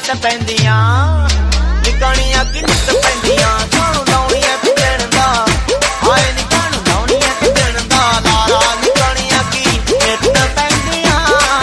नित पैंदियां निकणियां कि नित पैंदियां कानू लाउणियां पिजण दा आए नी कानू लाउणियां पिजण दा लारा निकणियां कि नित पैंदियां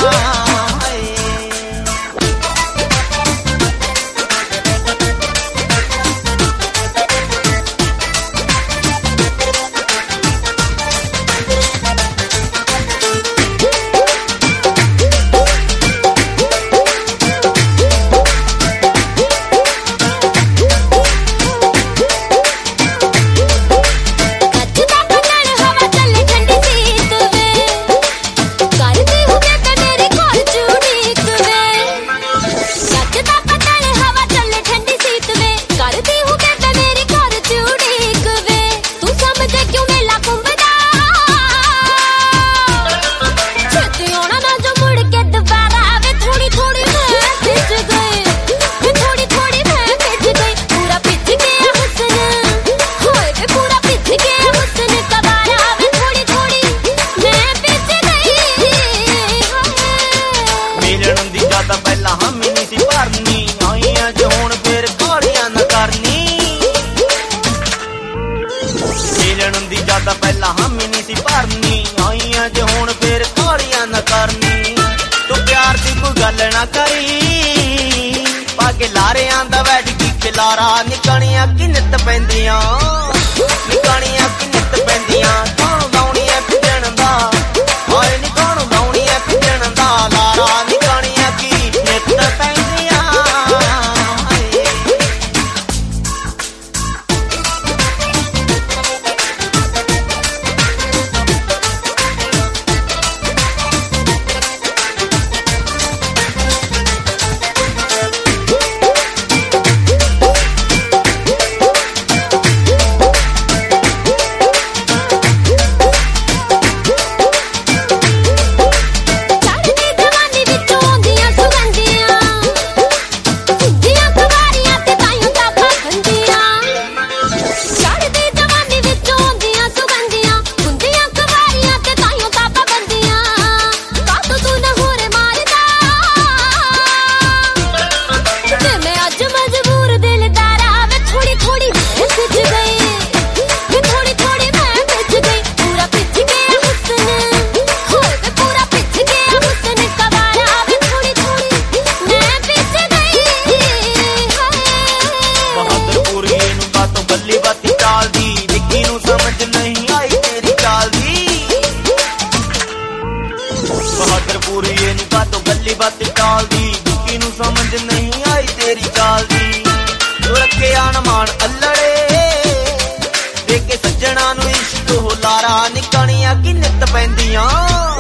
ज्यादा पहला हम ही नहीं सी भरनी आईया जो हुण फिर कालियां न करनी तू प्यार दी कोई गल ना करी पाके लारियां दा बैठ की खिलारा निकणियां कि नित पैंदियां निकणियां कि नित पैंदियां कानू लाउणियां पिजण दा आए नी कानू लाउणियां पिजण दा लारा निकणियां कि नित पैंदियां गल्ली बात टाल दी दुखी नू समझ नहीं आई तेरी चाल दी रखे आन मान अल्लड़े देखे सज्जणा नू इश्क हो लारा निकणियां कि नित पैंदियां